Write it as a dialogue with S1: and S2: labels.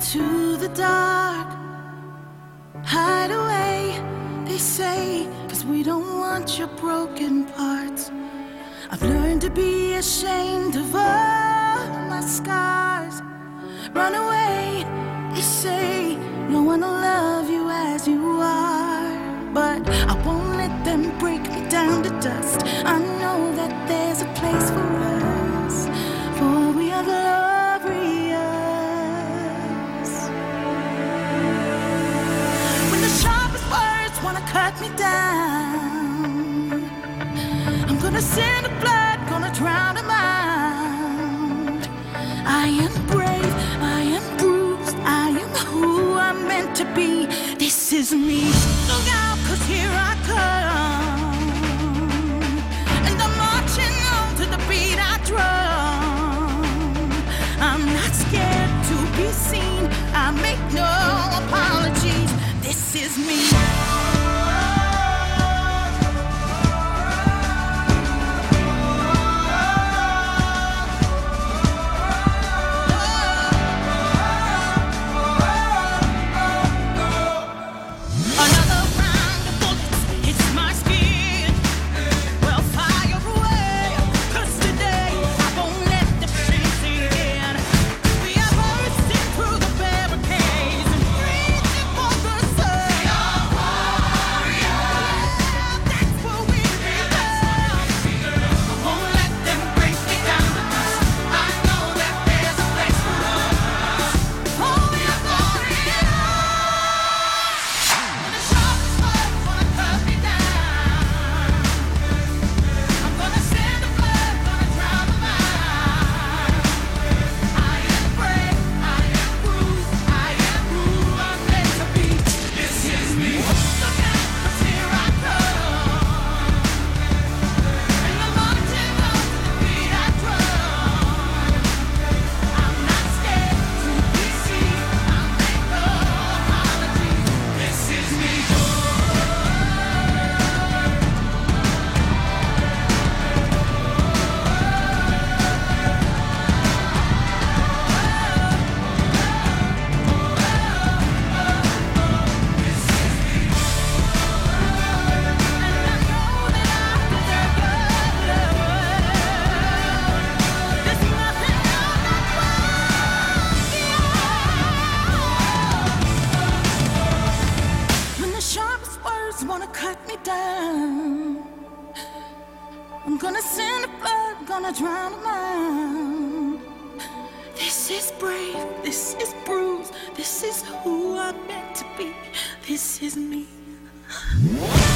S1: to the dark. Hide away, they say, 'cause we don't want your broken parts. I've learned to be ashamed of all my scars. Run away, they say, no one will love you as you are. But I won't let them break me down to dust. I know that there's a place for us, for we are glorious. When the sharpest words wanna cut me down, I'm gonna send the blood, gonna drown them out. I am brave, I am bruised, I am who I'm meant to be. This is me. Look out, 'cause here I come, and I'm marching on to the beat I drum. I'm not scared to be seen, I make no apologies. This is me. Wanna cut me down, I'm gonna send the blood, gonna drown them out. This is brave, this is bruised, this is who I'm meant to be. This is me.